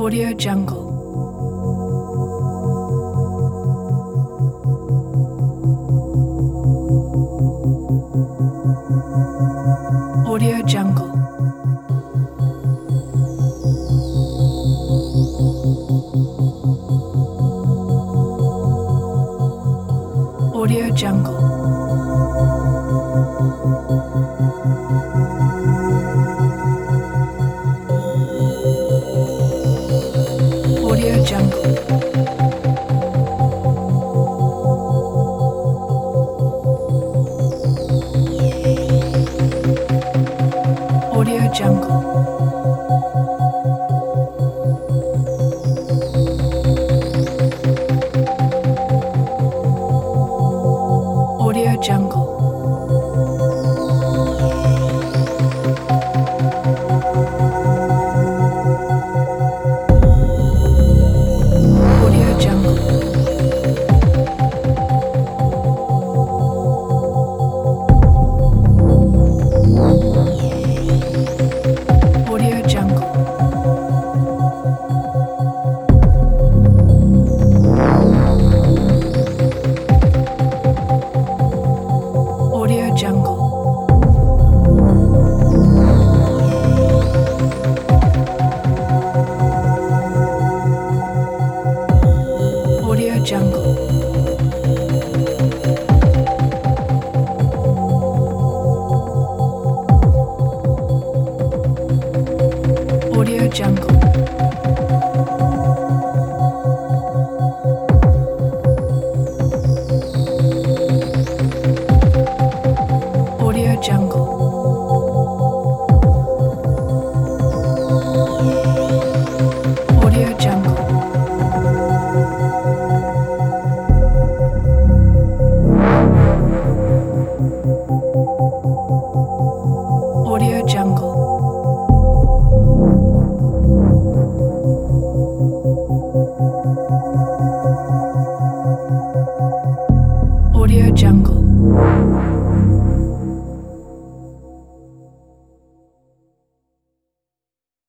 Audio Jungle. Audio Jungle. Audio Jungle. Audio Jungle. Audio Jungle. Audio Jungle. Audio Jungle. Audio Jungle. Audio Jungle. Audio Jungle. Audio Jungle. Audio Jungle. Audio Jungle. Audio Jungle. Audio Jungle.